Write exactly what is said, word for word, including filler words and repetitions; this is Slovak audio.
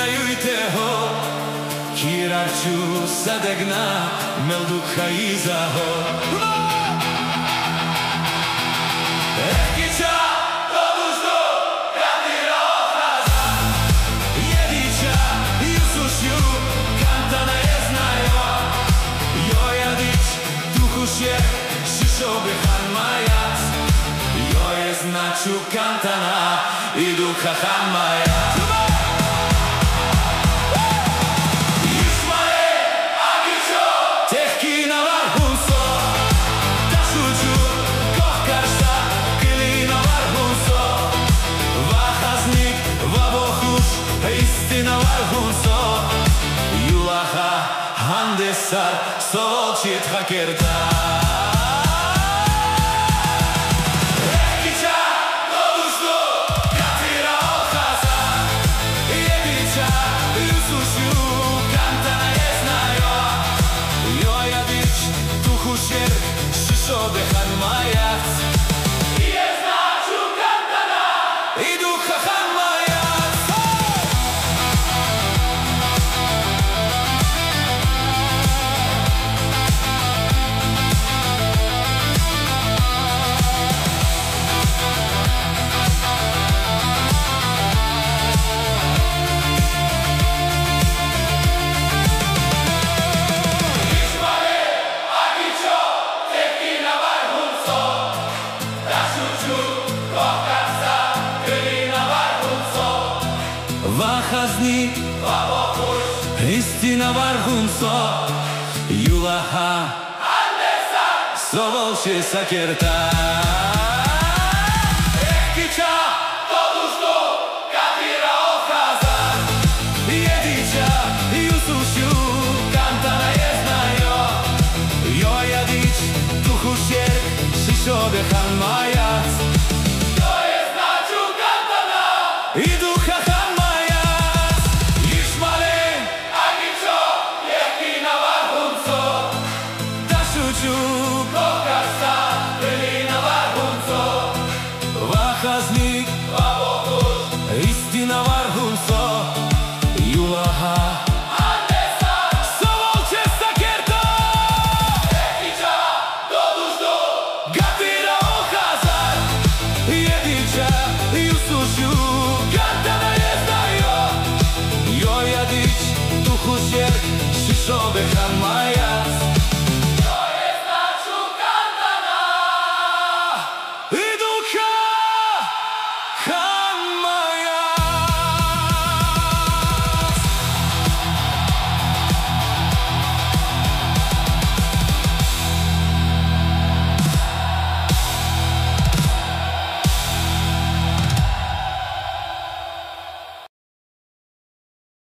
Poznajujte ho, Kirarču sadegna, Melducha izaho. Ehkića, Doduždu, Kadira ohaza, Jedića, Jusušju, Kantana je znajo, Jojadić, Tuhušje, Šišobehan majac, Joje značu Kantana i Duha han majac. Handesar solčit hakerta. Ehkića, Doduždu, Kadira ohaza, Jedića, Jusušju, Kantana je znajo, Jojadić, Tuhušjer, Šišobehan majac, je značu Kantana i Duha han majac. Vahazni, istina varhunso, Julaha, Sovolče sakerta. Ehkića, Doduždu, Kadira ohaza, Jedića, Jusušju, Kantana je znajo, Jojadić, Tuhušjer, Šišobehan majac, Joje značu Kantana i Duha han majac. Vahaznik, istina varhunso, Julaha, Sovolče sakerta. Ehkića, Doduždu, Kadira ohaza, Jedića, Jusušju,